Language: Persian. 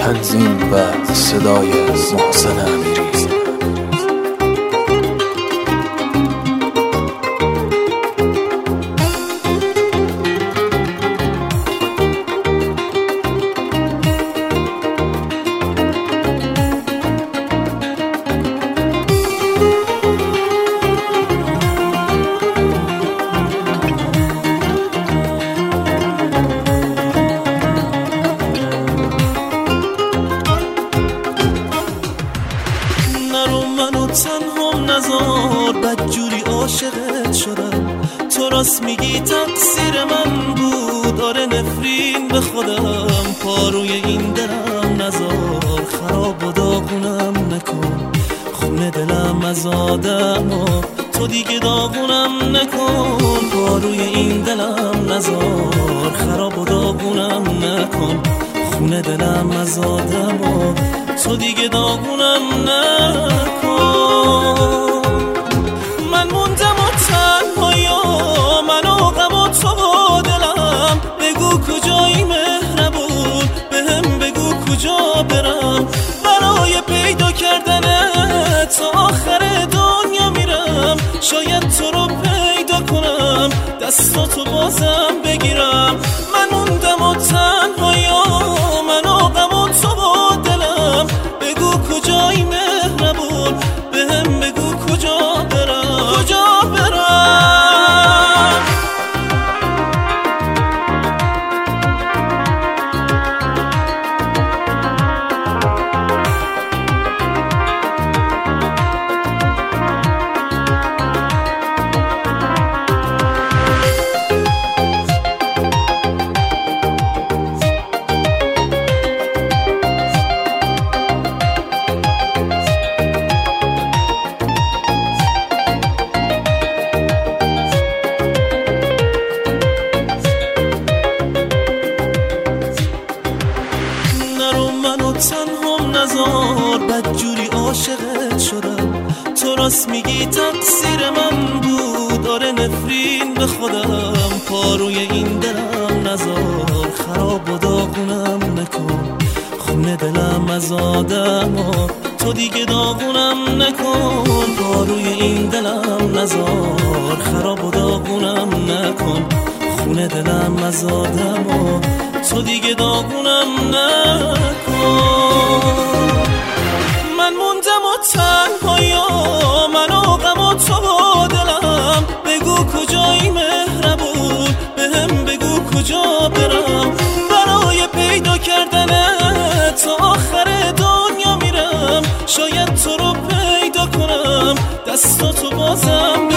تنظیم و صدای محسن امیری. تنهام نذار بدجوری عاشقت شدم، تو راست میگی تقصیر من بود، آره نفرین به خودم، پاروی این دلم نذار، خراب و داغونم نکن، خونه دلم از آدم و تو دیگه داغونم نکن، پاروی این دلم نذار، خراب و داغونم نکن، خونه دلم از آدم و تو دیگه داغونم نکن. من موندم و تنهایا، من و غم و تو با دلم، بگو کجایی مهربون، بهم بگو کجا برم، برای پیدا کردنت تا آخر دنیا میرم، شاید تو رو پیدا کنم، دستاتو بازم بگیرم. من موندم و تنهایا، من و غم و تو با دلم، بگو کجایی مهربون، بهم بگو کجا برم، کجا برم. تنهام نذار بدجوری عاشقت شدم، تو راست میگی تقصیر من بود، آره نفرین به خودم، پاروی این دلم نذار، خراب و داغونم نکن، خونه دلم از آدم و تو دیگه داغونم نکن، پاروی این دلم نذار، خراب و داغونم نکن، خونه دلم از آدم و تو دیگه داغونم نکن. من موندم و تنهایا، من و غم و تو با دلم، بگو کجایی مهربون، بهم بگو کجا برم، برای پیدا کردنت تا آخر دنیا میرم، شاید تو رو پیدا کنم، دستاتو بازم